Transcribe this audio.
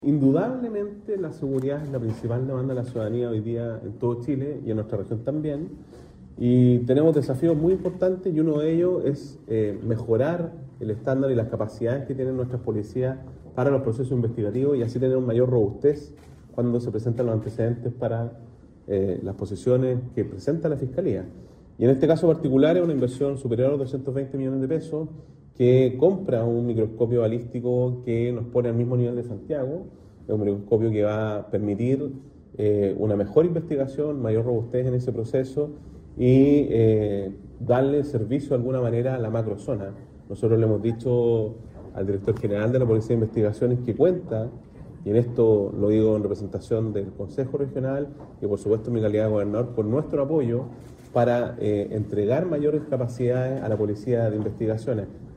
Indudablemente la seguridad es la principal demanda de la ciudadanía hoy día en todo Chile y en nuestra región también. Y tenemos desafíos muy importantes y uno de ellos es mejorar el estándar y las capacidades que tienen nuestras policías para los procesos investigativos y así tener una mayor robustez cuando se presentan los antecedentes para las posiciones que presenta la Fiscalía. Y en este caso particular es una inversión superior a los 220 millones de pesos que compra un microscopio balístico que nos pone al mismo nivel de Santiago. Es un microscopio que va a permitir una mejor investigación, mayor robustez en ese proceso y darle servicio de alguna manera a la macrozona. Nosotros le hemos dicho al director general de la Policía de Investigaciones que cuenta, y en esto lo digo en representación del Consejo Regional y por supuesto en mi calidad de gobernador, por nuestro apoyo para entregar mayores capacidades a la Policía de Investigaciones.